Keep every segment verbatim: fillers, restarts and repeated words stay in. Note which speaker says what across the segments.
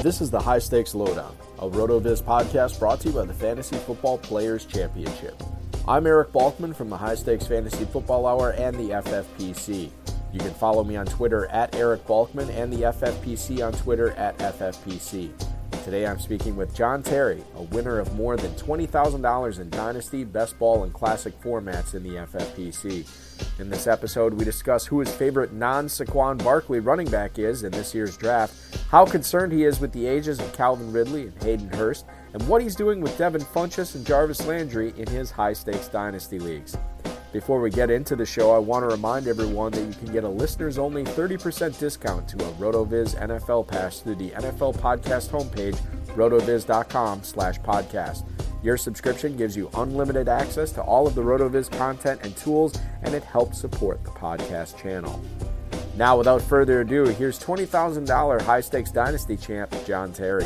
Speaker 1: This is the High Stakes Lowdown, a RotoViz podcast brought to you by the Fantasy Football Players Championship. I'm Eric Balkman from the High Stakes Fantasy Football Hour and the F F P C. You can follow me on Twitter at Eric Balkman and the F F P C on Twitter at F F P C. Today I'm speaking with John Terry, a winner of more than twenty thousand dollars in Dynasty, Best Ball, and Classic formats in the F F P C. In this episode, we discuss who his favorite non-Saquon Barkley running back is in this year's draft, how concerned he is with the ages of Calvin Ridley and Hayden Hurst, and what he's doing with Devin Funchess and Jarvis Landry in his high-stakes Dynasty leagues. Before we get into the show, I want to remind everyone that you can get a listeners-only thirty percent discount to a RotoViz N F L pass through the N F L podcast homepage, rotoviz.com slash podcast. Your subscription gives you unlimited access to all of the RotoViz content and tools, and it helps support the podcast channel. Now, without further ado, here's twenty thousand dollars high-stakes Dynasty champ, John Terry.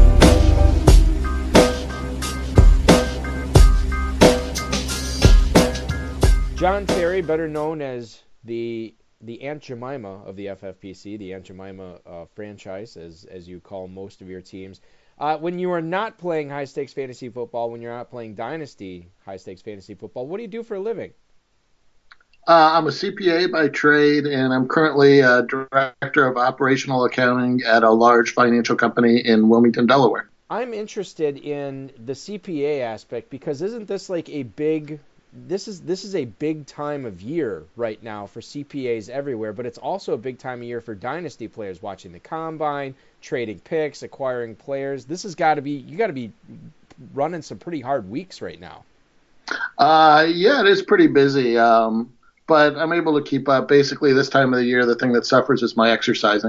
Speaker 1: John Terry, better known as the the Aunt Jemima of the F F P C, the Aunt Jemima uh, franchise, as as you call most of your teams. Uh, when you are not playing high-stakes fantasy football, when you're not playing Dynasty high-stakes fantasy football, what do you do for a living?
Speaker 2: Uh, I'm a C P A by trade, and I'm currently a director of operational accounting at a large financial company in Wilmington, Delaware.
Speaker 1: I'm interested in the C P A aspect because isn't this like a big... This is this is a big time of year right now for C P As everywhere, but it's also a big time of year for Dynasty players watching the Combine, trading picks, acquiring players. This has got to be, you got to be running some pretty hard weeks right now.
Speaker 2: Uh, yeah, it is pretty busy, um, but I'm able to keep up. Basically, this time of the year, the thing that suffers is my exercising.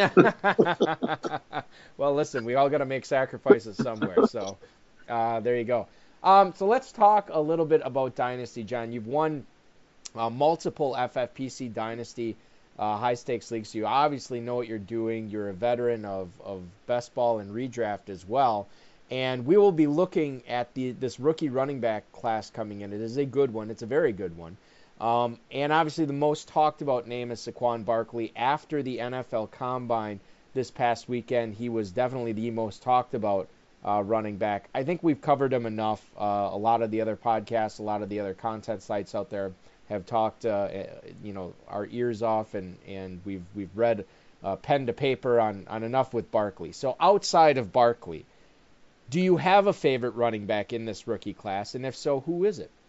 Speaker 1: Well, listen, we all got to make sacrifices somewhere, so uh, there you go. Um, so let's talk a little bit about Dynasty, John. You've won uh, multiple F F P C Dynasty uh, high-stakes leagues, so you obviously know what you're doing. You're a veteran of, of Best Ball and Redraft as well. And we will be looking at the this rookie running back class coming in. It is a good one. It's a very good one. Um, and obviously the most talked about name is Saquon Barkley. After the N F L Combine this past weekend, he was definitely the most talked about Uh, running back. I think we've covered him enough. Uh, a lot of the other podcasts, a lot of the other content sites out there have talked, uh, you know, our ears off, and, and we've we've read uh, pen to paper on, on enough with Barkley. So outside of Barkley, do you have a favorite running back in this rookie class? And if so, who is it?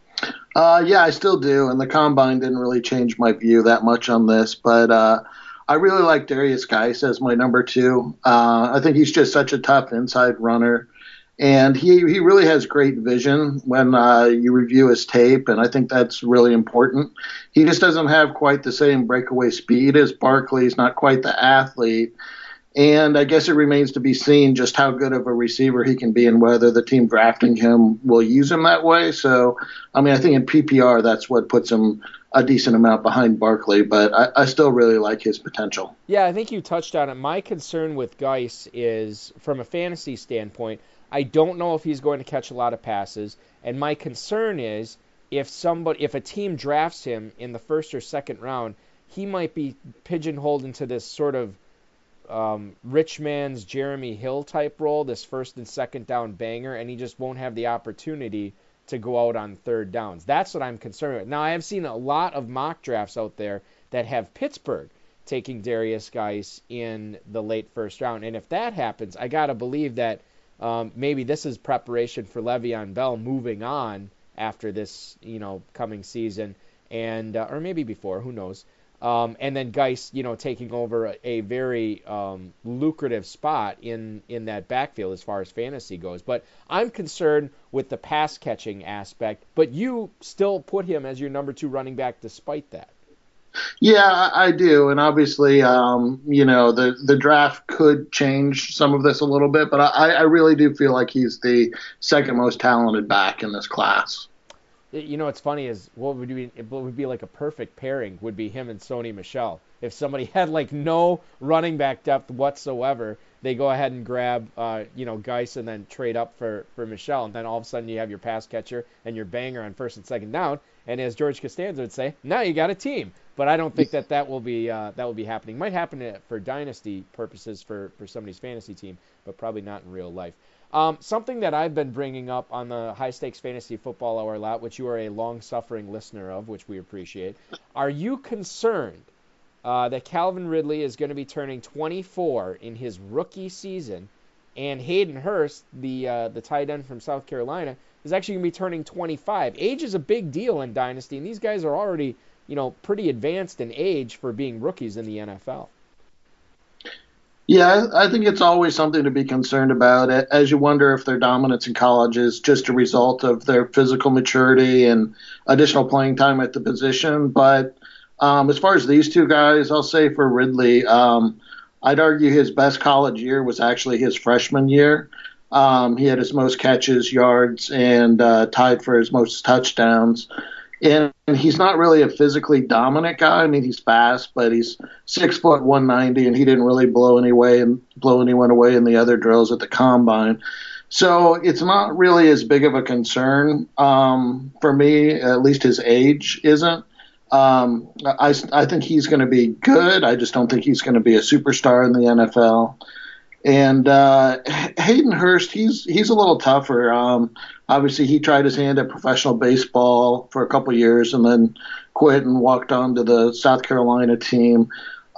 Speaker 2: Uh, yeah, I still do, and the Combine didn't really change my view that much on this, but uh, I really like Derrius Guice as my number two. Uh, I think he's just such a tough inside runner, and he, he really has great vision when uh, you review his tape, and I think that's really important. He just doesn't have quite the same breakaway speed as Barkley. He's not quite the athlete, and I guess it remains to be seen just how good of a receiver he can be and whether the team drafting him will use him that way. So, I mean, I think in P P R that's what puts him a decent amount behind Barkley, but I, I still really like his potential.
Speaker 1: Yeah, I think you touched on it. My concern with Guice is, from a fantasy standpoint, I don't know if he's going to catch a lot of passes, and my concern is if somebody, if a team drafts him in the first or second round, he might be pigeonholed into this sort of um, rich man's Jeremy Hill type role, this first and second down banger, and he just won't have the opportunity to go out on third downs. That's what I'm concerned with. Now, I have seen a lot of mock drafts out there that have Pittsburgh taking Derrius Guice in the late first round. And if that happens, I got to believe that um, maybe this is preparation for Le'Veon Bell moving on after this, you know, coming season, and uh, or maybe before, who knows. Um, and then Guice, you know, taking over a, a very um, lucrative spot in, in that backfield as far as fantasy goes. But I'm concerned with the pass-catching aspect, but you still put him as your number two running back despite that.
Speaker 2: Yeah, I do. And obviously, um, you know, the, the draft could change some of this a little bit, but I, I really do feel like he's the second most talented back in this class.
Speaker 1: You know, what's funny is what would be what would be like a perfect pairing would be him and Sony Michel. If somebody had like no running back depth whatsoever, they go ahead and grab, uh, you know, Geis and then trade up for, for Michel. And then all of a sudden you have your pass catcher and your banger on first and second down. And as George Costanza would say, now you got a team. But I don't think that that will be uh, that will be happening. Might happen to, for dynasty purposes for, for somebody's fantasy team, but probably not in real life. Um, something that I've been bringing up on the High Stakes Fantasy Football Hour lot, which you are a long-suffering listener of, which we appreciate. Are you concerned uh, that Calvin Ridley is going to be turning twenty-four in his rookie season, and Hayden Hurst, the uh, the tight end from South Carolina, is actually going to be turning twenty-five? Age is a big deal in Dynasty, and these guys are already, you know, pretty advanced in age for being rookies in the N F L.
Speaker 2: Yeah, I think it's always something to be concerned about, as you wonder if their dominance in college is just a result of their physical maturity and additional playing time at the position. But um, as far as these two guys, I'll say for Ridley, um, I'd argue his best college year was actually his freshman year. Um, he had his most catches, yards, and uh, tied for his most touchdowns. And he's not really a physically dominant guy. I mean, he's fast, but he's six foot one ninety, and he didn't really blow any way and blow anyone away in the other drills at the combine. So it's not really as big of a concern um, for me. At least his age isn't. Um, I I think he's going to be good. I just don't think he's going to be a superstar in the N F L. And uh, Hayden Hurst, he's he's a little tougher. Um, obviously, he tried his hand at professional baseball for a couple of years and then quit and walked on to the South Carolina team.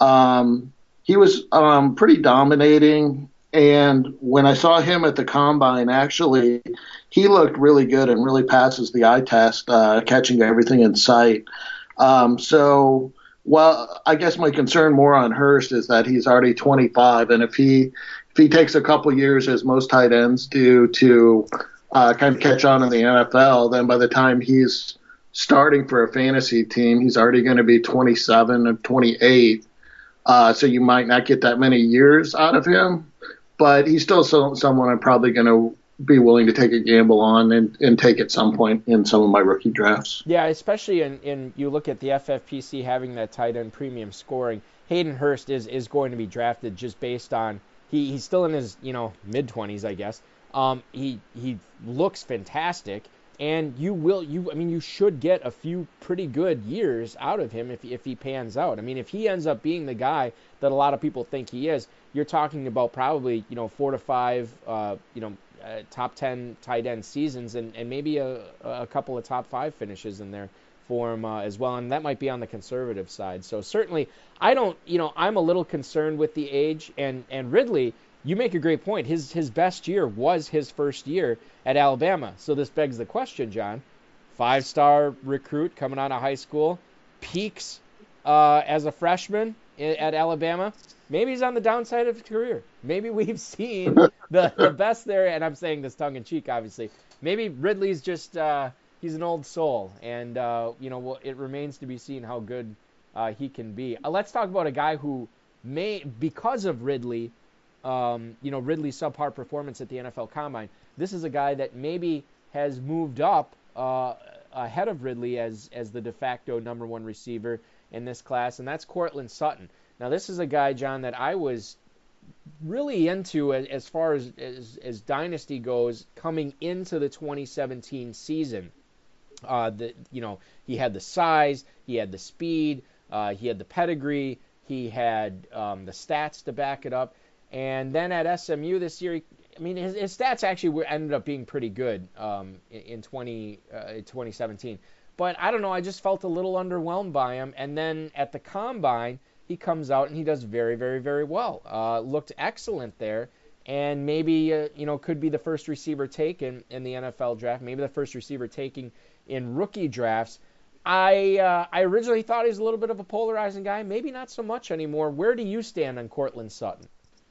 Speaker 2: Um, he was um, pretty dominating, and when I saw him at the combine, actually, he looked really good and really passes the eye test, uh, catching everything in sight. Um, so. Well, I guess my concern more on Hurst is that he's already twenty-five, and if he if he takes a couple years, as most tight ends do, to uh, kind of catch on in the N F L, then by the time he's starting for a fantasy team, he's already going to be twenty-seven and twenty-eight. Uh, so you might not get that many years out of him, but he's still so, someone I'm probably going to be willing to take a gamble on and, and take at some point in some of my rookie drafts.
Speaker 1: Yeah, especially in, in you look at the F F P C having that tight end premium scoring. Hayden Hurst is, is going to be drafted just based on he, he's still in his you know mid twenties, I guess. Um, he he looks fantastic, and you will you I mean you should get a few pretty good years out of him if if he pans out. I mean, if he ends up being the guy that a lot of people think he is, you're talking about probably you know four to five uh, you know. Uh, top ten tight end seasons and, and maybe a, a couple of top five finishes in there for him uh, as well. And that might be on the conservative side. So certainly I don't, you know, I'm a little concerned with the age and, and Ridley, you make a great point. His, his best year was his first year at Alabama. So this begs the question, John, five-star recruit coming out of high school, peaks uh, as a freshman at Alabama. Maybe he's on the downside of his career. Maybe we've seen the, the best there, and I'm saying this tongue-in-cheek, obviously. Maybe Ridley's just, uh, he's an old soul, and, uh, you know, well, it remains to be seen how good uh, he can be. Uh, let's talk about a guy who may, because of Ridley, um, you know, Ridley's subpar performance at the N F L Combine, this is a guy that maybe has moved up uh, ahead of Ridley as, as the de facto number one receiver in this class, and that's Courtland Sutton. Now, this is a guy, John, that I was really into as, as far as, as as Dynasty goes coming into the twenty seventeen season. Uh, the you know he had the size, he had the speed, uh, he had the pedigree, he had um, the stats to back it up, and then at S M U this year, he, I mean his, his stats actually were, ended up being pretty good um, in, in twenty seventeen. But I don't know, I just felt a little underwhelmed by him, and then at the Combine, he comes out and he does very, very, very well. Uh, looked excellent there, and maybe uh, you know could be the first receiver taken in the N F L draft. Maybe the first receiver taken in rookie drafts. I uh, I originally thought he was a little bit of a polarizing guy. Maybe not so much anymore. Where do you stand on Courtland Sutton?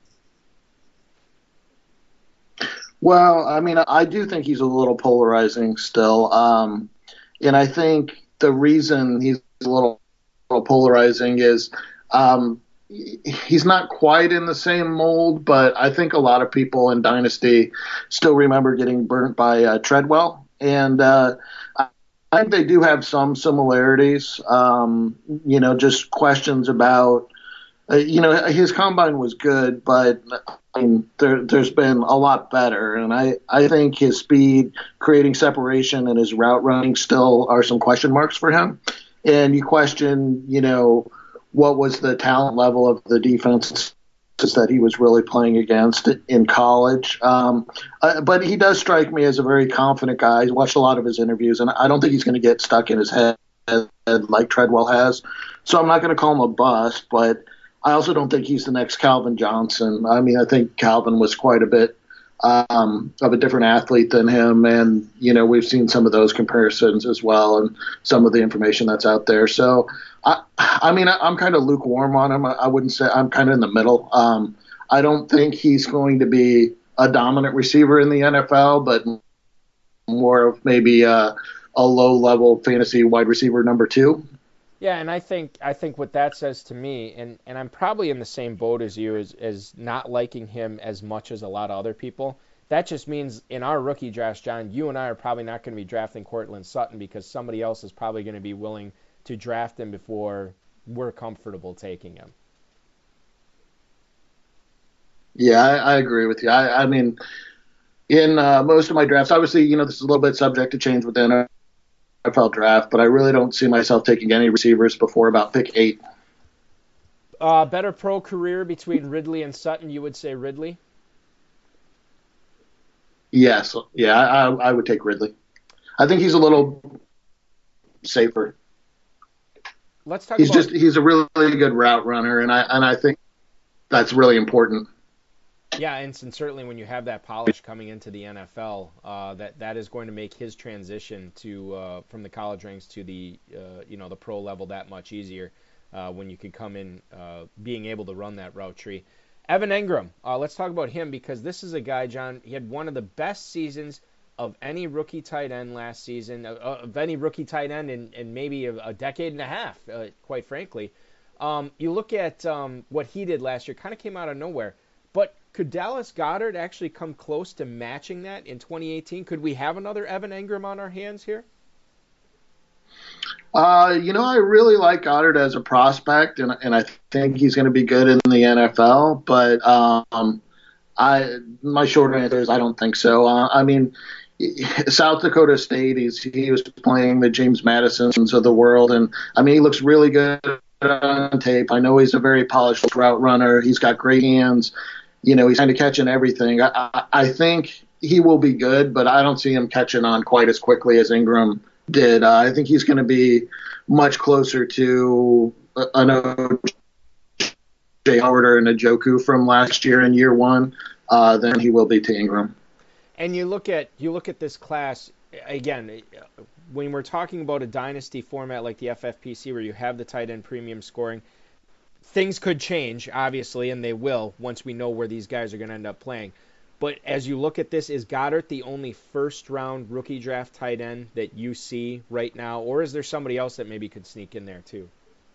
Speaker 2: Well, I mean, I do think he's a little polarizing still, um, and I think the reason he's a little, little polarizing is. Um, he's not quite in the same mold, but I think a lot of people in Dynasty still remember getting burnt by uh, Treadwell. And uh, I think they do have some similarities, um, you know, just questions about uh, you know, his combine was good, but I mean, there, there's been a lot better. And I, I think his speed, creating separation, and his route running still are some question marks for him. And you question, you know, what was the talent level of the defense that he was really playing against in college. Um, uh, but he does strike me as a very confident guy. I watched a lot of his interviews, and I don't think he's going to get stuck in his head like Treadwell has. So I'm not going to call him a bust, but I also don't think he's the next Calvin Johnson. I mean, I think Calvin was quite a bit um, of a different athlete than him, and you know we've seen some of those comparisons as well, and some of the information that's out there. So, I, I mean, I, I'm kind of lukewarm on him. I, I wouldn't say I'm kind of in the middle. Um, I don't think he's going to be a dominant receiver in the N F L, but more of maybe a, a low-level fantasy wide receiver number two.
Speaker 1: Yeah, and I think I think what that says to me, and, and I'm probably in the same boat as you, as, as not liking him as much as a lot of other people. That just means in our rookie drafts, John, you and I are probably not going to be drafting Courtland Sutton because somebody else is probably going to be willing to draft him before we're comfortable taking him.
Speaker 2: Yeah, I, I agree with you. I, I mean, in uh, most of my drafts, obviously, you know, this is a little bit subject to change within our N F L draft, but I really don't see myself taking any receivers before about pick eight.
Speaker 1: Uh, better pro career between Ridley and Sutton, you would say Ridley?
Speaker 2: Yes. Yeah, I, I would take Ridley. I think he's a little safer.
Speaker 1: Let's talk
Speaker 2: he's
Speaker 1: about...
Speaker 2: just he's a really, really good route runner, and I and I think that's really important.
Speaker 1: Yeah, and, and certainly when you have that polish coming into the N F L, uh, that that is going to make his transition to uh, from the college ranks to the uh, you know the pro level that much easier uh, when you can come in uh, being able to run that route tree. Evan Engram, uh, let's talk about him because this is a guy, John. He had one of the best seasons of any rookie tight end last season, uh, of any rookie tight end in, in maybe a, a decade and a half, uh, quite frankly. Um, you look at um, what he did last year, kind of came out of nowhere, but could Dallas Goedert actually come close to matching that in twenty eighteen? Could we have another Evan Engram on our hands here?
Speaker 2: Uh, you know, I really like Goddard as a prospect, and and I think he's going to be good in the N F L. But um, I my short answer is I don't think so. Uh, I mean, South Dakota State, he's he was playing the James Madisons of the world, and I mean he looks really good on tape. I know he's a very polished route runner. He's got great hands. You know, he's kind of catching everything. I, I, I think he will be good, but I don't see him catching on quite as quickly as Engram did. Uh, I think he's going to be much closer to an O J Howard or an Njoku from last year in year one uh, than he will be to Engram.
Speaker 1: And you look at you look at this class again. When we're talking about a dynasty format like the F F P C, where you have the tight end premium scoring, things could change, obviously, and they will once we know where these guys are going to end up playing. But as you look at this, is Goddard the only first-round rookie draft tight end that you see right now, or is there somebody else that maybe could sneak in there too?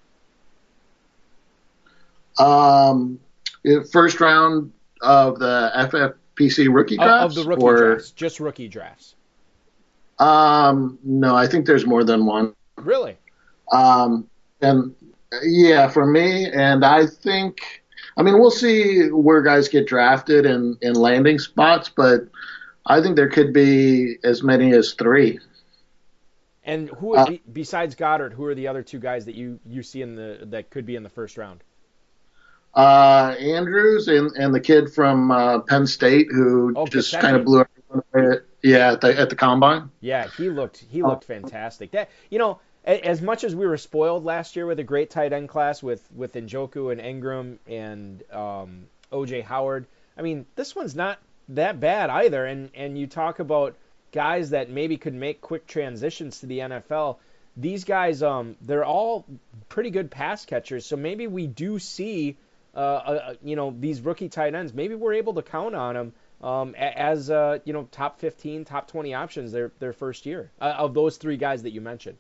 Speaker 2: Um, first round of the F F P C rookie drafts?
Speaker 1: Of the rookie
Speaker 2: or,
Speaker 1: drafts, just rookie drafts.
Speaker 2: Um, no, I think there's more than one.
Speaker 1: Really?
Speaker 2: Um, and yeah, for me, and I think, I mean, we'll see where guys get drafted in, in landing spots, but I think there could be as many as three.
Speaker 1: And who, uh, besides Goddard, who are the other two guys that you, you see in the that could be in the first round?
Speaker 2: Uh, Andrews and, and the kid from uh, Penn State who oh, just kind of blew up. Yeah, at the, at the combine.
Speaker 1: Yeah, he looked he looked fantastic. That you know. As much as we were spoiled last year with a great tight end class with, with Njoku and Engram and um, O J Howard, I mean, this one's not that bad either. And, and you talk about guys that maybe could make quick transitions to the N F L. These guys, um, they're all pretty good pass catchers. So maybe we do see, uh, uh, you know, these rookie tight ends. Maybe we're able to count on them um, as, uh, you know, top fifteen, top twenty options their, their first year uh, of those three guys that you mentioned.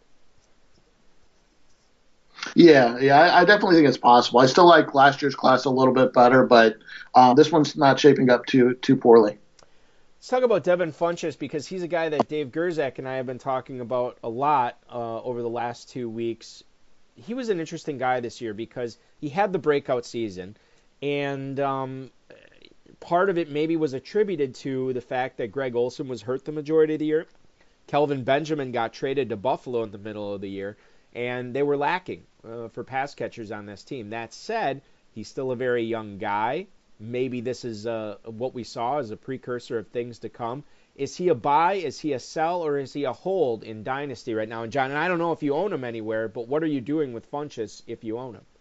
Speaker 2: Yeah, yeah, I, I definitely think it's possible. I still like last year's class a little bit better, but um, this one's not shaping up too too poorly.
Speaker 1: Let's talk about Devin Funchess because he's a guy that Dave Gerzak and I have been talking about a lot uh, over the last two weeks. he was an interesting guy this year because he had the breakout season, and um, part of it maybe was attributed to the fact that Greg Olson was hurt the majority of the year. Kelvin Benjamin got traded to Buffalo in the middle of the year, and they were lacking uh, for pass catchers on this team. That said, he's still a very young guy. Maybe this is uh, what we saw as a precursor of things to come. Is he a buy, is he a sell, or is he a hold in Dynasty right now? And John, and I don't know if you own him anywhere, but what are you doing with Funchess if you own him?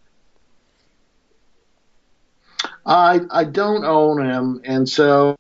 Speaker 2: I I don't own him, and so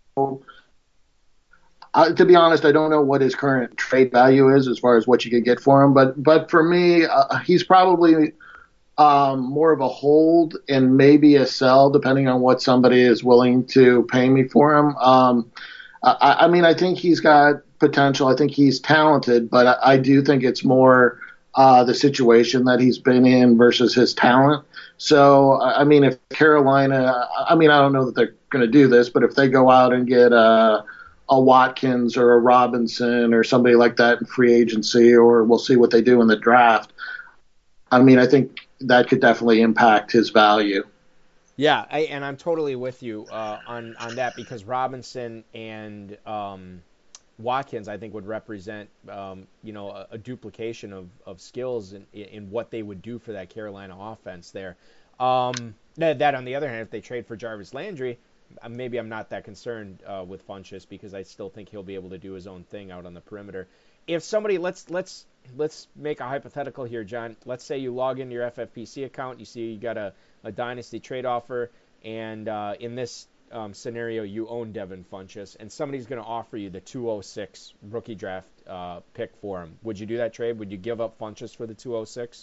Speaker 2: uh, to be honest, I don't know what his current trade value is as far as what you could get for him. But but for me, uh, he's probably um, more of a hold and maybe a sell, depending on what somebody is willing to pay me for him. Um, I, I mean, I think he's got potential. I think he's talented, but I, I do think it's more uh, the situation that he's been in versus his talent. So, I mean, if Carolina, I mean, I don't know that they're going to do this, but if they go out and get a, a Watkins or a Robinson or somebody like that in free agency, or we'll see what they do in the draft, I mean, I think that could definitely impact his value.
Speaker 1: Yeah, I, and I'm totally with you uh, on on that because Robinson and um, Watkins, I think, would represent um, you know a, a duplication of, of skills in, in what they would do for that Carolina offense there. Um, that, that on the other hand, if they trade for Jarvis Landry, maybe I'm not that concerned uh, with Funchess because I still think he'll be able to do his own thing out on the perimeter. If somebody let's let's let's make a hypothetical here, John. Let's say you log into your F F P C account, you see you got a a dynasty trade offer, and uh, in this um, scenario, you own Devin Funchess, and somebody's going to offer you the two oh six rookie draft uh, pick for him. Would you do that trade? Would you give up Funchess for the two oh six?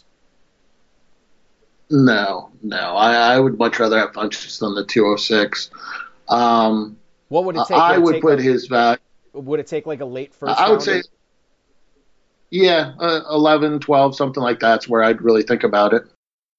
Speaker 2: No, no. I, I would much rather have Funchess than the two oh six. Um,
Speaker 1: what would it take?
Speaker 2: I
Speaker 1: would,
Speaker 2: would
Speaker 1: take
Speaker 2: put
Speaker 1: a,
Speaker 2: his value.
Speaker 1: Would it take like a late first?
Speaker 2: I would say, yeah, uh, eleven, twelve, something like that's where I'd really think about it.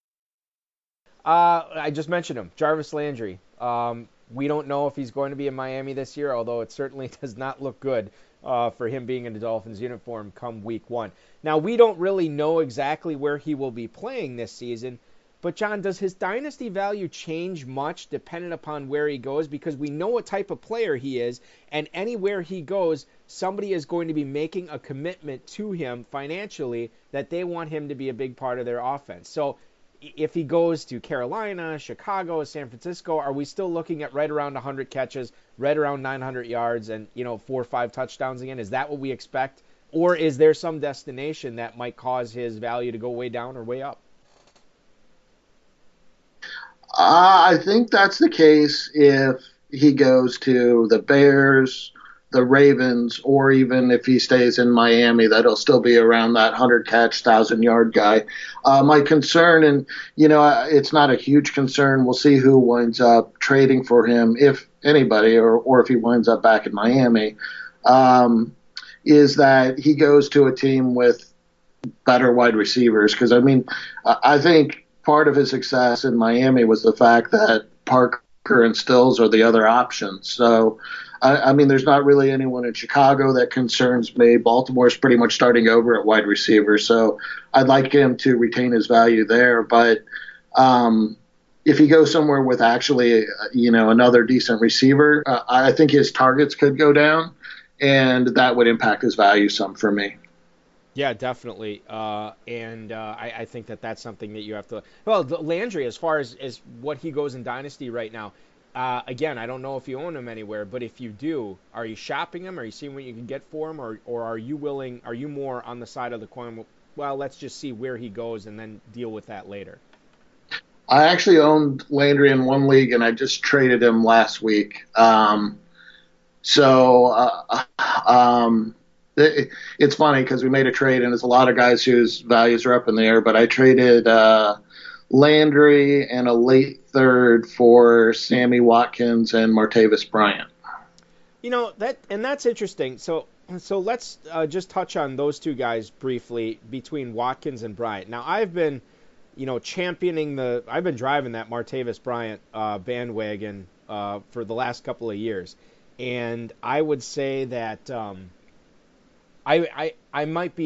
Speaker 1: Uh, I just mentioned him, Jarvis Landry. Um, we don't know if he's going to be in Miami this year, although it certainly does not look good uh, for him being in the Dolphins uniform come week one. Now, we don't really know exactly where he will be playing this season, but John, does his dynasty value change much depending upon where he goes? Because we know what type of player he is, and anywhere he goes, somebody is going to be making a commitment to him financially that they want him to be a big part of their offense. So if he goes to Carolina, Chicago, San Francisco, are we still looking at right around one hundred catches, right around nine hundred yards, and you know four or five touchdowns again? Is that what we expect? Or is there some destination that might cause his value to go way down or way up?
Speaker 2: Uh, I think that's the case if he goes to the Bears, the Ravens, or even if he stays in Miami, that he'll still be around that one hundred catch, one thousand yard guy. Uh, my concern, and you know, it's not a huge concern. We'll see who winds up trading for him, if anybody, or or if he winds up back in Miami. Um, is that he goes to a team with better wide receivers? Because I mean, I think part of his success in Miami was the fact that Parker and Stills are the other options. So, I, I mean, there's not really anyone in Chicago that concerns me. Baltimore's pretty much starting over at wide receiver. So I'd like him to retain his value there. But um, if he goes somewhere with actually, you know, another decent receiver, uh, I think his targets could go down, and that would impact his value some for me.
Speaker 1: Yeah, definitely. Uh, and uh, I, I think that that's something that you have to. Well, Landry, as far as, as what he goes in Dynasty right now, uh, again, I don't know if you own him anywhere, but if you do, are you shopping him? Are you seeing what you can get for him? Or, or are you willing, are you more on the side of the coin? Well, let's just see where he goes and then deal with that later.
Speaker 2: I actually owned Landry in one league, and I just traded him last week. Um, so, uh, um, it, it's funny because we made a trade, and there's a lot of guys whose values are up in the air, but I traded uh, Landry and a late third for Sammy Watkins and Martavis Bryant.
Speaker 1: You know, that, and that's interesting. So, so let's uh, just touch on those two guys briefly between Watkins and Bryant. Now, I've been, you know, championing the, I've been driving that Martavis Bryant uh, bandwagon uh, for the last couple of years. And I would say that um, I, I I might be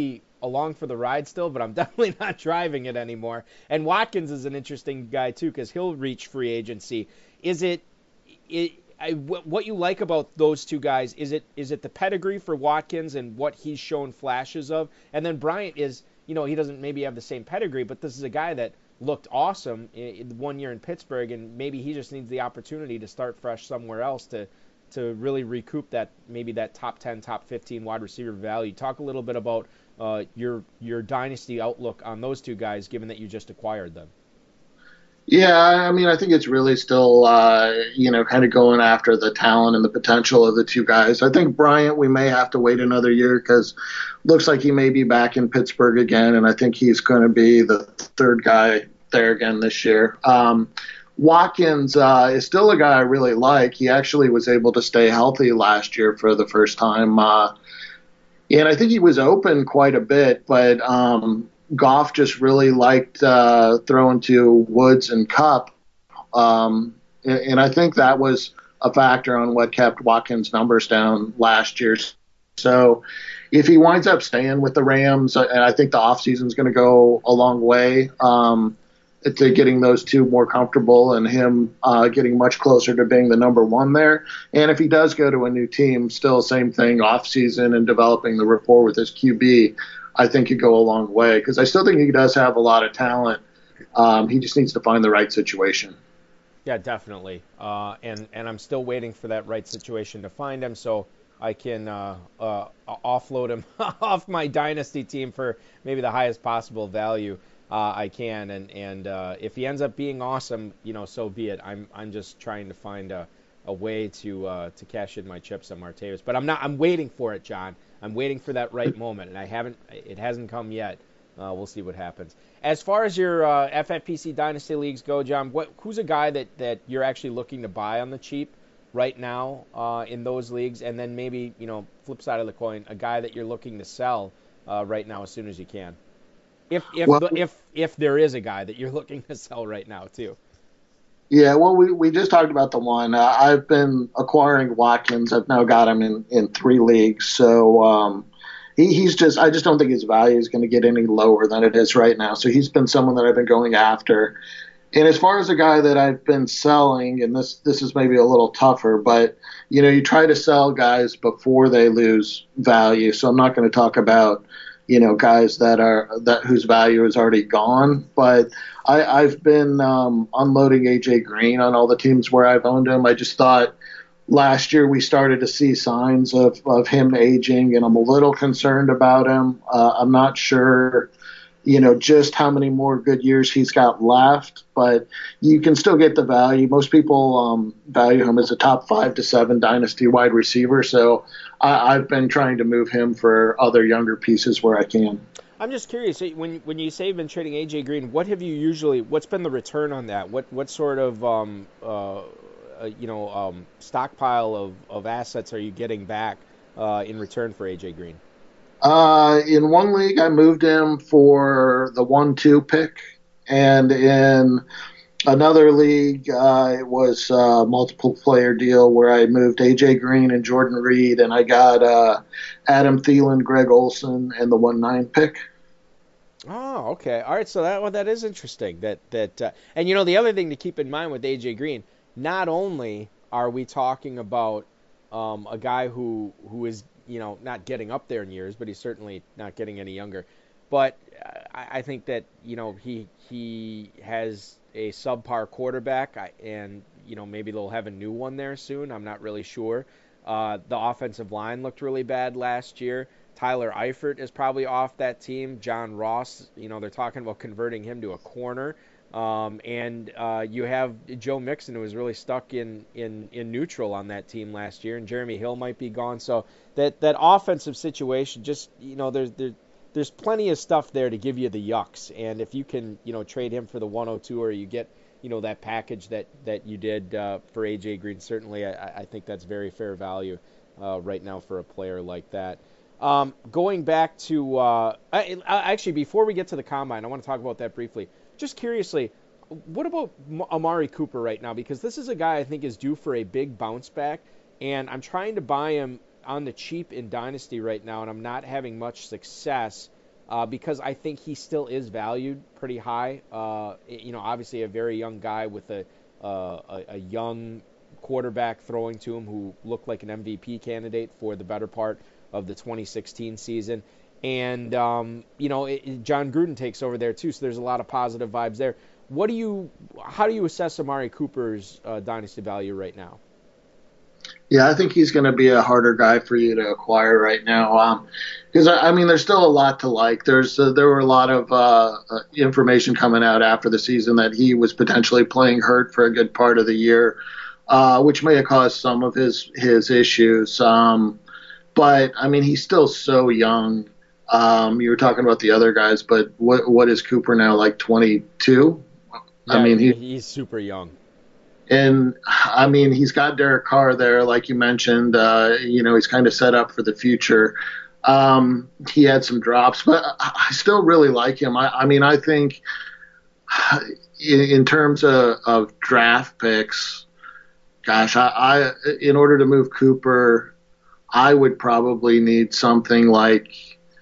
Speaker 1: along for the ride still, but I'm definitely not driving it anymore. And Watkins is an interesting guy too because he'll reach free agency. Is it, it I, what you like about those two guys? Is it is it the pedigree for Watkins and what he's shown flashes of, and then Bryant is, you know, he doesn't maybe have the same pedigree, but this is a guy that looked awesome in one year in Pittsburgh, and maybe he just needs the opportunity to start fresh somewhere else to to really recoup that maybe that top ten, top fifteen wide receiver value. Talk a little bit about uh, your your dynasty outlook on those two guys, given that you just acquired them.
Speaker 2: Yeah, I mean, I think it's really still, uh, you know, kind of going after the talent and the potential of the two guys. I think Bryant, we may have to wait another year because looks like he may be back in Pittsburgh again, and I think he's going to be the third guy there again this year. Um, Watkins uh, is still a guy I really like. He actually was able to stay healthy last year for the first time, uh, and I think he was open quite a bit, but um, Goff just really liked uh, throwing to Woods and Kupp, um, and, and I think that was a factor on what kept Watkins' numbers down last year. So if he winds up staying with the Rams, and I think the offseason is going to go a long way um, to getting those two more comfortable and him uh, getting much closer to being the number one there. And if he does go to a new team, still same thing, offseason and developing the rapport with his Q B, I think could go a long way because I still think he does have a lot of talent. Um, he just needs to find the right situation.
Speaker 1: Yeah, definitely. Uh, and, and I'm still waiting for that right situation to find him so I can uh, uh, offload him off my dynasty team for maybe the highest possible value uh, I can. And, and uh, if he ends up being awesome, you know, so be it. I'm I'm just trying to find a, a way to uh, to cash in my chips on Martavis. But I'm not. I'm waiting for it, John. I'm waiting for that right moment, and I haven't. It hasn't come yet. Uh, we'll see what happens. As far as your uh, F F P C Dynasty leagues go, John, what who's a guy that, that you're actually looking to buy on the cheap right now uh, in those leagues, and then maybe, you know, flip side of the coin, a guy that you're looking to sell uh, right now as soon as you can, if if
Speaker 2: well,
Speaker 1: if if there is a guy that you're looking to sell right now too.
Speaker 2: Yeah, well, we, we just talked about the one. Uh, I've been acquiring Watkins. I've now got him in, in three leagues. So um, he, he's just – I just don't think his value is going to get any lower than it is right now. So he's been someone that I've been going after. And as far as a guy that I've been selling, and this this is maybe a little tougher, but, you know, you try to sell guys before they lose value. So I'm not going to talk about – you know, guys that are that whose value is already gone. But I, I've been um, unloading A J Green on all the teams where I've owned him. I just thought last year we started to see signs of, of him aging, and I'm a little concerned about him. Uh, I'm not sure, you know, just how many more good years he's got left, but you can still get the value. Most people um, value him as a top five to seven dynasty wide receiver. So I, I've been trying to move him for other younger pieces where I can.
Speaker 1: I'm just curious, when when you say you've been trading A J Green, what have you usually, what's been the return on that? What what sort of um, uh, uh, you know um, stockpile of, of assets are you getting back uh, in return for A J Green?
Speaker 2: Uh, in one league, I moved him for the one two pick, and in another league, uh, it was a multiple player deal where I moved A J Green and Jordan Reed, and I got uh, Adam Thielen, Greg Olsen, and the one nine pick.
Speaker 1: Oh, okay. All right, so that well, that is interesting. That that uh, and you know the other thing to keep in mind with A J Green, not only are we talking about um, a guy who who is, you know, not getting up there in years, but he's certainly not getting any younger. But I, I think that, you know, he he has a subpar quarterback, and, you know, maybe they'll have a new one there soon. I'm not really sure. Uh, the offensive line looked really bad last year. Tyler Eifert is probably off that team. John Ross, you know, they're talking about converting him to a corner. Um, and uh, you have Joe Mixon, who was really stuck in, in, in neutral on that team last year, and Jeremy Hill might be gone. So that, that offensive situation, just, you know, there's there, there's plenty of stuff there to give you the yucks. And if you can, you know, trade him for the one oh two, or you get, you know, that package that, that you did uh, for A J Green, certainly I, I think that's very fair value uh, right now for a player like that. Um, going back to uh, I, I, actually, before we get to the combine, I want to talk about that briefly. Just curiously, what about Amari Cooper right now? Because this is a guy I think is due for a big bounce back, and I'm trying to buy him on the cheap in Dynasty right now, and I'm not having much success. uh, because I think he still is valued pretty high. Uh, you know, obviously a very young guy with a, uh, a, a young quarterback throwing to him who looked like an M V P candidate for the better part of the twenty sixteen season. And, um, you know, it, it, John Gruden takes over there, too, so there's a lot of positive vibes there. What do you, how do you assess Amari Cooper's uh, dynasty value right now?
Speaker 2: Yeah, I think he's going to be a harder guy for you to acquire right now. Because, um, I, I mean, there's still a lot to like. There's uh, There were a lot of uh, information coming out after the season that he was potentially playing hurt for a good part of the year, uh, which may have caused some of his, his issues. Um, but, I mean, he's still so young. Um, you were talking about the other guys, but what what is Cooper now, like twenty-two?
Speaker 1: Yeah,
Speaker 2: I mean, he,
Speaker 1: he's super young.
Speaker 2: And, I mean, he's got Derek Carr there, like you mentioned. Uh, you know, he's kind of set up for the future. Um, he had some drops, but I still really like him. I, I mean, I think in, in terms of, of draft picks, gosh, I, I in order to move Cooper, I would probably need something like,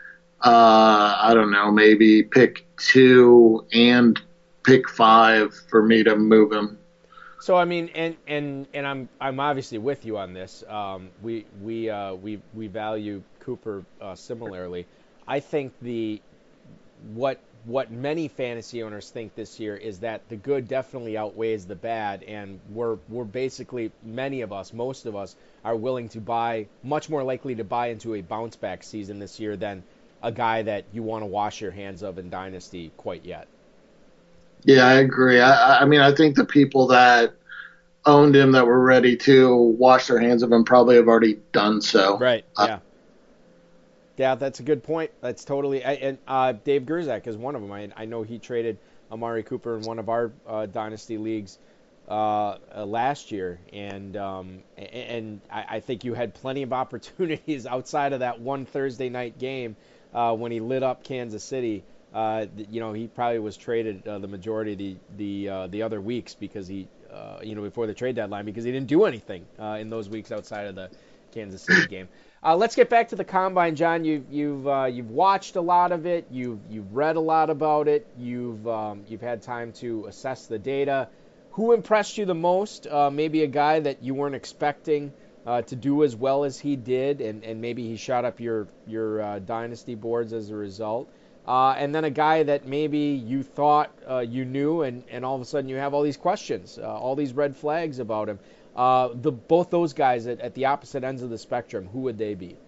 Speaker 2: uh, I don't know, maybe pick two and pick five for me to move him.
Speaker 1: So I mean, and and and I'm I'm obviously with you on this. Um, we we uh, we we value Cooper uh, similarly. I think the what what many fantasy owners think this year is that the good definitely outweighs the bad, and we're we're basically, many of us, most of us, are willing to buy, much more likely to buy into a bounce back season this year than a guy that you want to wash your hands of in Dynasty quite yet.
Speaker 2: Yeah, I agree. I, I mean, I think the people that owned him that were ready to wash their hands of him probably have already done so.
Speaker 1: Right.
Speaker 2: Uh,
Speaker 1: yeah. Yeah, that's a good point. That's totally. And uh, Dave Gerzak is one of them. I, I know he traded Amari Cooper in one of our uh, dynasty leagues uh, uh, last year, and um, and I, I think you had plenty of opportunities outside of that one Thursday night game uh, when he lit up Kansas City. Uh, you know, he probably was traded uh, the majority of the the uh, the other weeks because he, uh, you know, before the trade deadline, because he didn't do anything uh, in those weeks outside of the Kansas City game. Uh, let's get back to the combine, John. You've you've uh, you've watched a lot of it. You've you've read a lot about it. You've um, you've had time to assess the data. Who impressed you the most? Uh, maybe a guy that you weren't expecting uh, to do as well as he did, and, and maybe he shot up your your uh, dynasty boards as a result. Uh, and then a guy that maybe you thought uh, you knew, and, and all of a sudden you have all these questions, uh, all these red flags about him. Uh, the both those guys at, at the opposite ends of the spectrum, who would they be?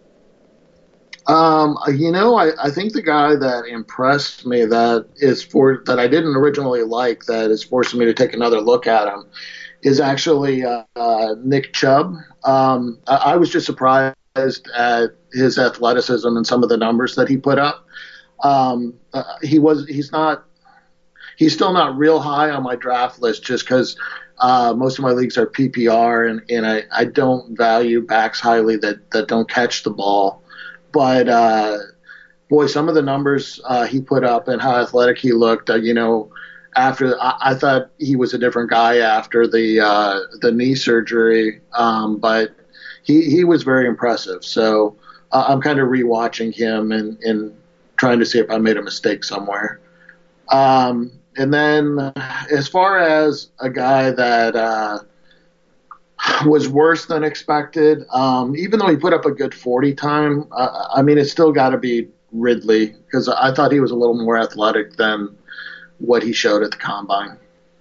Speaker 2: Um, you know, I, I think the guy that impressed me that is for that I didn't originally like that is forcing me to take another look at him is actually uh, uh, Nick Chubb. Um, I, I was just surprised at his athleticism and some of the numbers that he put up. Um, uh, he was he's not he's still not real high on my draft list just because uh, most of my leagues are P P R and, and I, I don't value backs highly that, that don't catch the ball. But uh, boy, some of the numbers uh, he put up and how athletic he looked, uh, you know, after I, I thought he was a different guy after the uh, the knee surgery, um, but he he was very impressive. So uh, I'm kind of rewatching him and and. trying to see if I made a mistake somewhere. Um, and then as far as a guy that uh, was worse than expected, um, even though he put up a good forty time, uh, I mean, it's still got to be Ridley because I thought he was a little more athletic than what he showed at the Combine.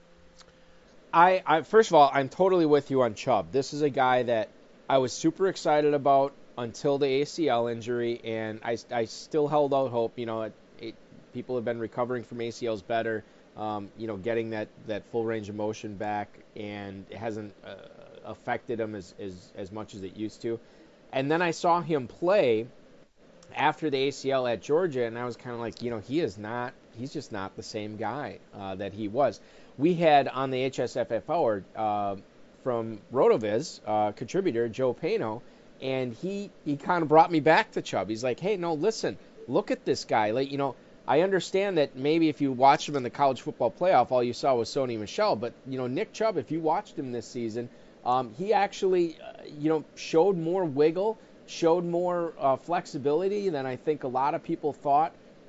Speaker 1: I, I first of all, I'm totally with you on Chubb. This is a guy that I was super excited about until the A C L injury, and I, I still held out hope. You know, it, it, people have been recovering from A C Ls better, um, you know, getting that, that full range of motion back, and it hasn't uh, affected him as, as, as much as it used to. And then I saw him play after the A C L at Georgia, and I was kind of like, you know, he is not, he's just not the same guy uh, that he was. We had on the H S F F hour uh, from RotoViz, uh, contributor Joe Pano, and he, he kind of brought me back to Chubb. He's like, hey, no, listen, look at this guy. Like, you know, I understand that maybe if you watched him in the college football playoff, all you saw was Sony Michel. But, you know, Nick Chubb, if you watched him this season, um, he actually, uh, you know, showed more wiggle, showed more uh, flexibility than I think a lot of people thought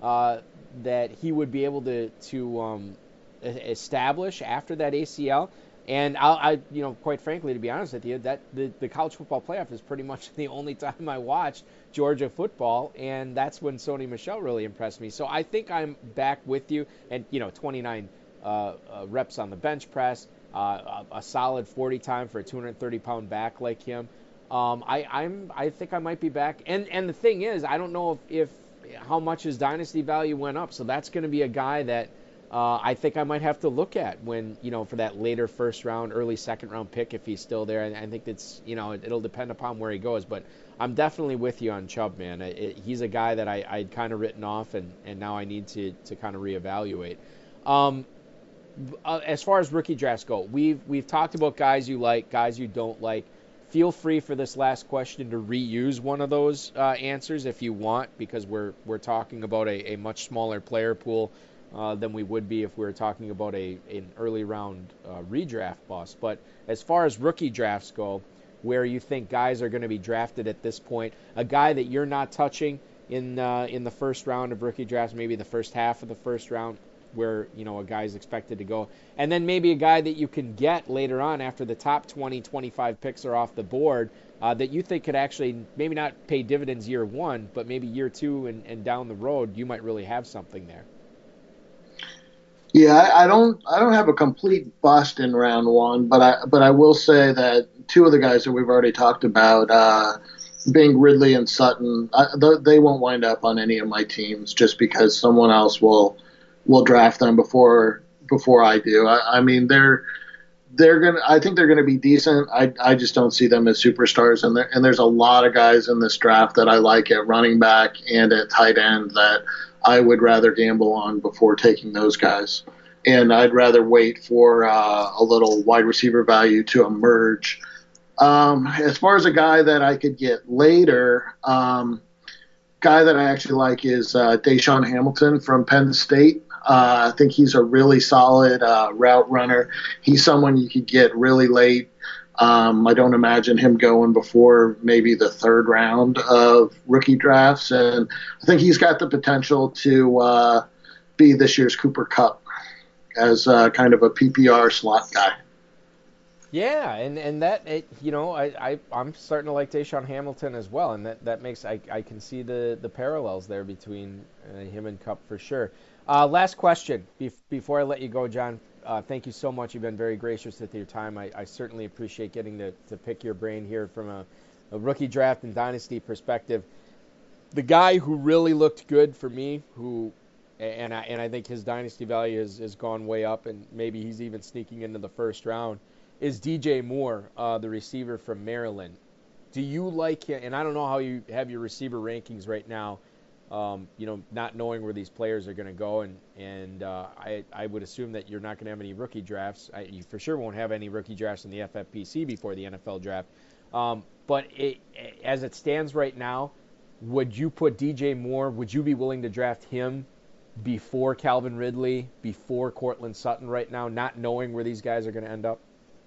Speaker 1: uh, that he would be able to to um, establish after that A C L. And I'll, I, you know, quite frankly, to be honest with you, that the, the college football playoff is pretty much the only time I watched Georgia football, and that's when Sony Michel really impressed me. So I think I'm back with you, and you know, twenty-nine uh, uh, reps on the bench press, uh, a, a solid forty time for a two hundred thirty pound back like him. Um, I, I'm, I think I might be back, and and the thing is, I don't know if, if how much his dynasty value went up. So that's going to be a guy that. Uh, I think I might have to look at when, you know, for that later first round, early second round pick if he's still there. And I think it's, you know, it, it'll depend upon where he goes. But I'm definitely with you on Chubb, man. It, it, he's a guy that I, I'd kind of written off, and, and now I need to, to kind of reevaluate. Um, uh, as far as rookie drafts go, we've we've talked about guys you like, guys you don't like. Feel free for this last question to reuse one of those uh, answers if you want, because we're we're talking about a, a much smaller player pool. Uh, than we would be if we were talking about a an early round uh, redraft bust. But as far as rookie drafts go, where you think guys are going to be drafted at this point, a guy that you're not touching in uh, in the first round of rookie drafts, maybe the first half of the first round, where you know a guy's expected to go, and then maybe a guy that you can get later on after the top twenty, twenty-five picks are off the board, uh, that you think could actually maybe not pay dividends year one, but maybe year two and, and down the road you might really have something there.
Speaker 2: Yeah, I, I don't. I don't have a complete bust in round one, but I. But I will say that two of the guys that we've already talked about, uh, being Ridley and Sutton, I, they won't wind up on any of my teams just because someone else will will draft them before before I do. I, I mean, they're they're gonna. I think they're gonna be decent. I I just don't see them as superstars, and there, and there's a lot of guys in this draft that I like at running back and at tight end that I would rather gamble on before taking those guys. And I'd rather wait for uh, a little wide receiver value to emerge. Um, as far as a guy that I could get later, um, guy that I actually like is uh, Deshaun Hamilton from Penn State. Uh, I think he's a really solid uh, route runner. He's someone you could get really late. Um, I don't imagine him going before maybe the third round of rookie drafts, and I think he's got the potential to uh, be this year's Cooper Kupp as uh, kind of a P P R slot guy.
Speaker 1: Yeah, and, and that, it, you know, I, I, I'm starting to like Deshaun Hamilton as well, and that, that makes, I, I can see the, the parallels there between uh, him and Kupp for sure. Uh, last question, Be- before I let you go, John. Uh, thank you so much. You've been very gracious with your time. I, I certainly appreciate getting to, to pick your brain here from a, a rookie draft and dynasty perspective. The guy who really looked good for me, who and I and I think his dynasty value has, has gone way up, and maybe he's even sneaking into the first round, is D J Moore, uh, the receiver from Maryland. Do you like him? And I don't know how you have your receiver rankings right now, um, you know, not knowing where these players are going to go. And, and uh, I, I would assume that you're not going to have any rookie drafts. I, you for sure won't have any rookie drafts in the F F P C before the N F L draft. Um, but it, as it stands right now, would you put D J Moore, would you be willing to draft him before Calvin Ridley, before Courtland Sutton right now, not knowing where these guys are going to end up?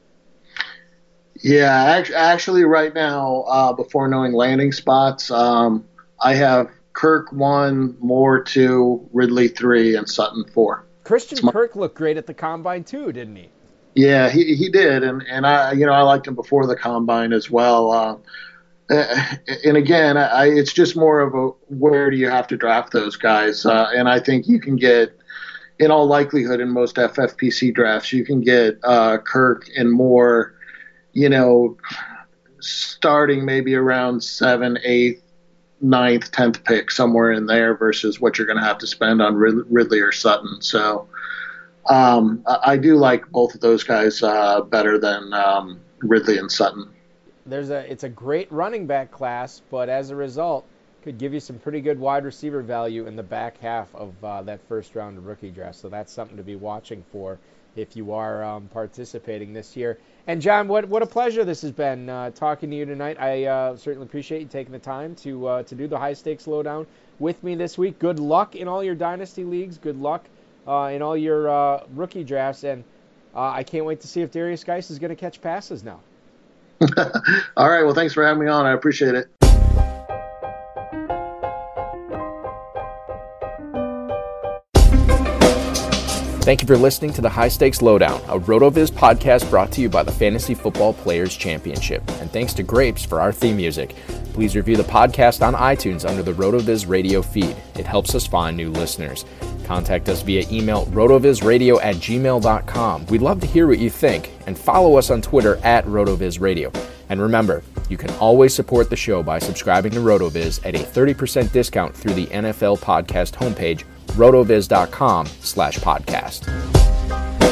Speaker 2: Yeah, actually right now, uh, before knowing landing spots, um, I have Kirk one, Moore two, Ridley three, and Sutton four.
Speaker 1: Christian my- Kirk looked great at the Combine too, didn't he?
Speaker 2: Yeah, he he did, and and I you know I liked him before the Combine as well. Uh, and again, I, it's just more of a where do you have to draft those guys, uh, and I think you can get, in all likelihood, in most F F P C drafts, you can get uh, Kirk and Moore, you know, starting maybe around seven, eighth, ninth, tenth pick, somewhere in there, versus what you're going to have to spend on Ridley or Sutton. So um, I do like both of those guys uh, better than um, Ridley and Sutton.
Speaker 1: There's a it's a great running back class, but as a result, could give you some pretty good wide receiver value in the back half of uh, that first round of rookie draft. So that's something to be watching for if you are um, participating this year. And John, what what a pleasure this has been uh, talking to you tonight. I uh, certainly appreciate you taking the time to uh, to do the high stakes lowdown with me this week. Good luck in all your dynasty leagues. Good luck uh, in all your uh, rookie drafts, and uh, I can't wait to see if Darius Geis is going to catch passes now.
Speaker 2: All right. Well, thanks for having me on. I appreciate it.
Speaker 1: Thank you for listening to the High Stakes Lowdown, a RotoViz podcast brought to you by the Fantasy Football Players Championship. And thanks to Grapes for our theme music. Please review the podcast on iTunes under the RotoViz radio feed. It helps us find new listeners. Contact us via email rotovizradio at gmail dot com. We'd love to hear what you think, and follow us on Twitter at RotoVizRadio. And remember, you can always support the show by subscribing to RotoViz at a thirty percent discount through the N F L podcast homepage, rotoviz dot com slash podcast.